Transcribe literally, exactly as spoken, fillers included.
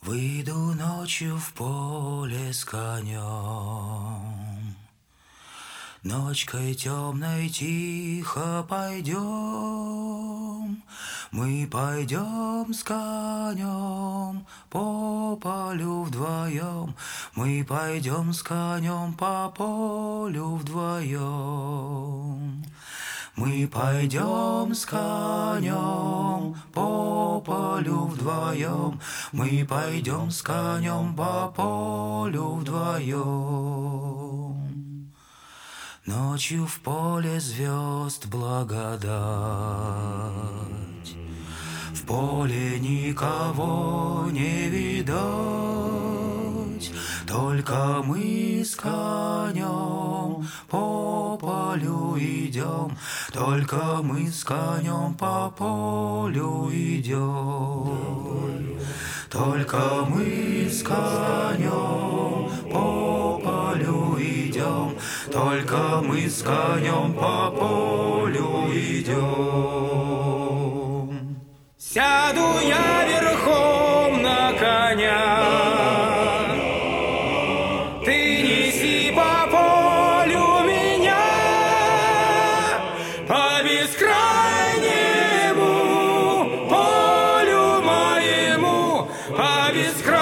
Выйду ночью в поле с конем, ночкой темной тихо пойдем. Мы пойдем с конем по полю вдвоем, мы пойдем с конем по полю вдвоем. Мы пойдем с конем по полю вдвоем, мы пойдем с конем по полю вдвоем. Ночью в поле звезд благодать, в поле никого не видать, только мы с конем по полю идем, только мы с конем по полю идем, только мы с конем по полю идем, только мы с конем по полю идем. Сяду я верхом на коня, ты неси по полю меня, по бескрайнему полю моему, по бескрайнему